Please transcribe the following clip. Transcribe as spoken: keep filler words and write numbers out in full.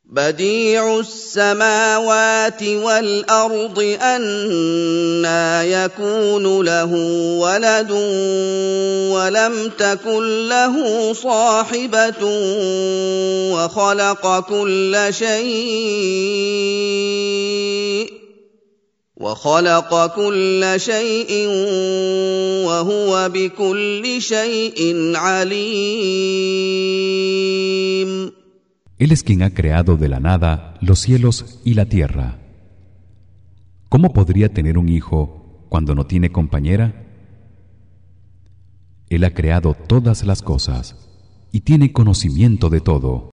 بديع السماوات والأرض أنى يكون له ولد ولم تكن له صاحبة وخلق كل شيء وخلق كل شيء وهو بكل شيء عليم. Él es quien ha creado de la nada los cielos y la tierra. ¿Cómo podría tener un hijo cuando no tiene compañera? Él ha creado todas las cosas y tiene conocimiento de todo.